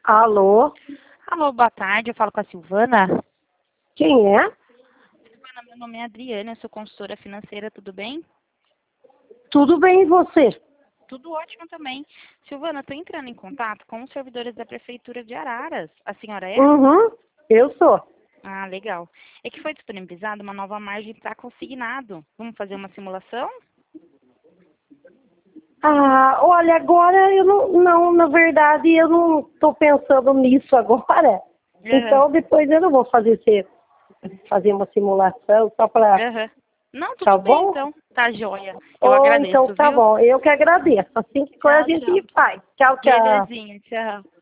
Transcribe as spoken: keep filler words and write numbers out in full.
Alô? Alô, boa tarde, eu falo com a Silvana. Quem é? Silvana, meu nome é Adriana, eu sou consultora financeira, tudo bem? Tudo bem e você? Tudo ótimo também. Silvana, estou entrando em contato com os servidores da Prefeitura de Araras. A senhora é? Uhum, eu sou. Ah, legal. É que foi disponibilizada uma nova margem para consignado. Vamos fazer uma simulação? Ah, olha, agora eu não, não, na verdade eu não estou pensando nisso agora. Aham, Então depois eu não vou fazer, ser- fazer uma simulação só para, aham. Não, tá tudo bem bom? então. Tá joia. Eu Ou então agradeço, tá viu? bom, eu que agradeço. Assim que coisa a Tchau, tchau. gente faz. Tchau, tchau. Belezinha, tchau.